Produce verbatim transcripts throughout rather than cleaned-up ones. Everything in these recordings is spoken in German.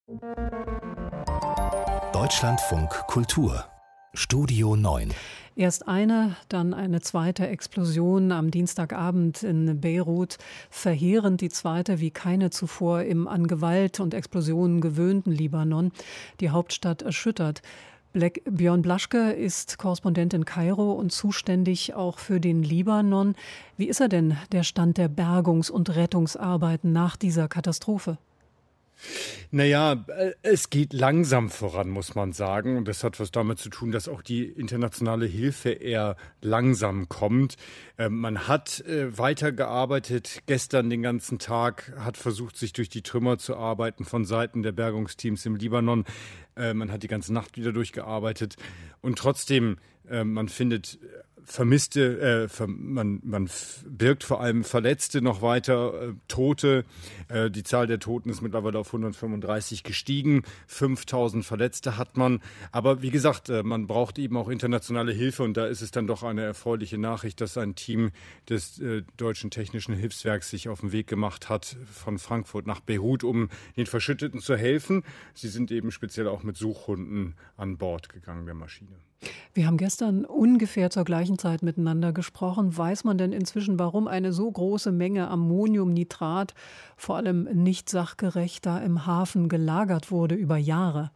Deutschlandfunk Kultur Studio neun. Erst eine, dann eine zweite Explosion am Dienstagabend in Beirut. Verheerend die zweite wie keine zuvor im an Gewalt und Explosionen gewöhnten Libanon. Die Hauptstadt erschüttert. Black, Björn Blaschke ist Korrespondent in Kairo und zuständig auch für den Libanon. Wie ist er denn, der Stand der Bergungs- und Rettungsarbeiten nach dieser Katastrophe? Naja, es geht langsam voran, muss man sagen. Und das hat was damit zu tun, dass auch die internationale Hilfe eher langsam kommt. Man hat weitergearbeitet, gestern den ganzen Tag, hat versucht, sich durch die Trümmer zu arbeiten von Seiten der Bergungsteams im Libanon. Man hat die ganze Nacht wieder durchgearbeitet. Und trotzdem, man findet Vermisste, äh, ver, man, man birgt vor allem Verletzte noch weiter, äh, Tote. Äh, die Zahl der Toten ist mittlerweile auf hundertfünfunddreißig gestiegen. fünftausend Verletzte hat man. Aber wie gesagt, äh, man braucht eben auch internationale Hilfe. Und da ist es dann doch eine erfreuliche Nachricht, dass ein Team des äh, Deutschen Technischen Hilfswerks sich auf den Weg gemacht hat von Frankfurt nach Beirut, um den Verschütteten zu helfen. Sie sind eben speziell auch mit Suchhunden an Bord gegangen der Maschine. Wir haben gestern ungefähr zur gleichen Zeit miteinander gesprochen. Weiß man denn inzwischen, warum eine so große Menge Ammoniumnitrat vor allem nicht sachgerecht da im Hafen gelagert wurde über Jahre?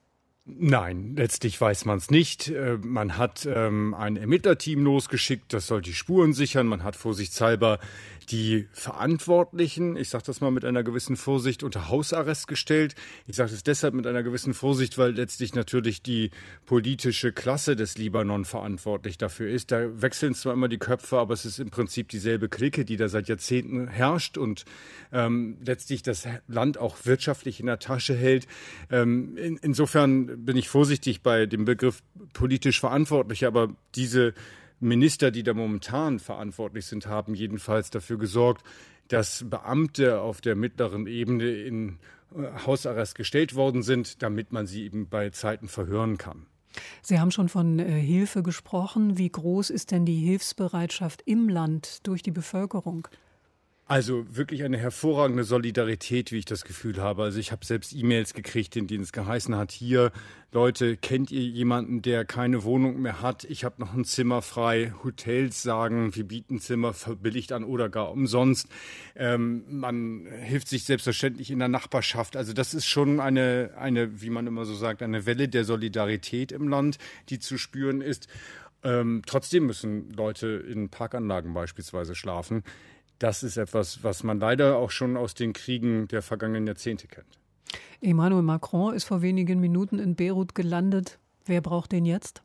Nein, letztlich weiß man es nicht. Man hat ähm, ein Ermittlerteam losgeschickt, das soll die Spuren sichern. Man hat vorsichtshalber die Verantwortlichen, ich sage das mal mit einer gewissen Vorsicht, unter Hausarrest gestellt. Ich sage es deshalb mit einer gewissen Vorsicht, weil letztlich natürlich die politische Klasse des Libanon verantwortlich dafür ist. Da wechseln zwar immer die Köpfe, aber es ist im Prinzip dieselbe Clique, die da seit Jahrzehnten herrscht und ähm, letztlich das Land auch wirtschaftlich in der Tasche hält. Ähm, in, insofern bin ich vorsichtig bei dem Begriff politisch verantwortlich, aber diese Minister, die da momentan verantwortlich sind, haben jedenfalls dafür gesorgt, dass Beamte auf der mittleren Ebene in Hausarrest gestellt worden sind, damit man sie eben bei Zeiten verhören kann. Sie haben schon von äh, Hilfe gesprochen. Wie groß ist denn die Hilfsbereitschaft im Land durch die Bevölkerung? Also wirklich eine hervorragende Solidarität, wie ich das Gefühl habe. Also ich habe selbst E-Mails gekriegt, in denen es geheißen hat, hier, Leute, kennt ihr jemanden, der keine Wohnung mehr hat? Ich habe noch ein Zimmer frei. Hotels sagen, wir bieten Zimmer verbilligt an oder gar umsonst. Ähm, man hilft sich selbstverständlich in der Nachbarschaft. Also das ist schon eine, eine, wie man immer so sagt, eine Welle der Solidarität im Land, die zu spüren ist. Ähm, trotzdem müssen Leute in Parkanlagen beispielsweise schlafen. Das ist etwas, was man leider auch schon aus den Kriegen der vergangenen Jahrzehnte kennt. Emmanuel Macron ist vor wenigen Minuten in Beirut gelandet. Wer braucht den jetzt?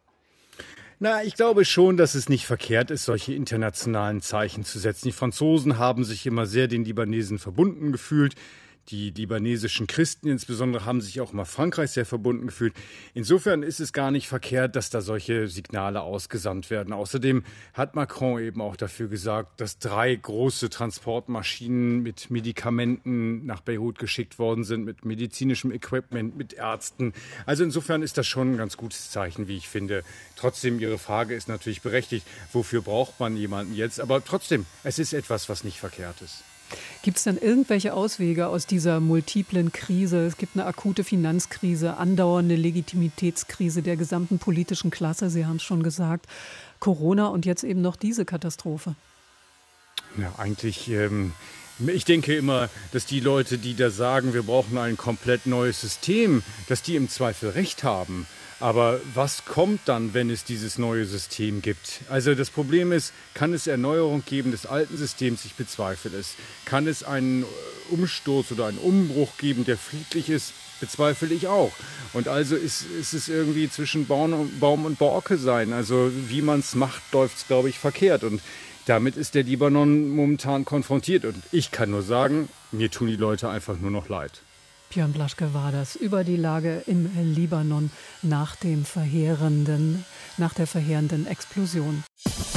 Na, ich glaube schon, dass es nicht verkehrt ist, solche internationalen Zeichen zu setzen. Die Franzosen haben sich immer sehr den Libanesen verbunden gefühlt. Die libanesischen Christen insbesondere haben sich auch immer Frankreich sehr verbunden gefühlt. Insofern ist es gar nicht verkehrt, dass da solche Signale ausgesandt werden. Außerdem hat Macron eben auch dafür gesorgt, dass drei große Transportmaschinen mit Medikamenten nach Beirut geschickt worden sind, mit medizinischem Equipment, mit Ärzten. Also insofern ist das schon ein ganz gutes Zeichen, wie ich finde. Trotzdem, Ihre Frage ist natürlich berechtigt, wofür braucht man jemanden jetzt? Aber trotzdem, es ist etwas, was nicht verkehrt ist. Gibt es denn irgendwelche Auswege aus dieser multiplen Krise? Es gibt eine akute Finanzkrise, andauernde Legitimitätskrise der gesamten politischen Klasse, Sie haben es schon gesagt, Corona und jetzt eben noch diese Katastrophe. Ja, eigentlich, ähm, ich denke immer, dass die Leute, die da sagen, wir brauchen ein komplett neues System, dass die im Zweifel recht haben. Aber was kommt dann, wenn es dieses neue System gibt? Also das Problem ist, kann es Erneuerung geben des alten Systems? Ich bezweifle es. Kann es einen Umsturz oder einen Umbruch geben, der friedlich ist? Bezweifle ich auch. Und also ist, ist es irgendwie zwischen Baum und, Baum und Borke sein. Also wie man es macht, läuft es, glaube ich, verkehrt. Und damit ist der Libanon momentan konfrontiert. Und ich kann nur sagen, mir tun die Leute einfach nur noch leid. Björn Blaschke war das über die Lage im Libanon nach dem verheerenden, nach der verheerenden Explosion.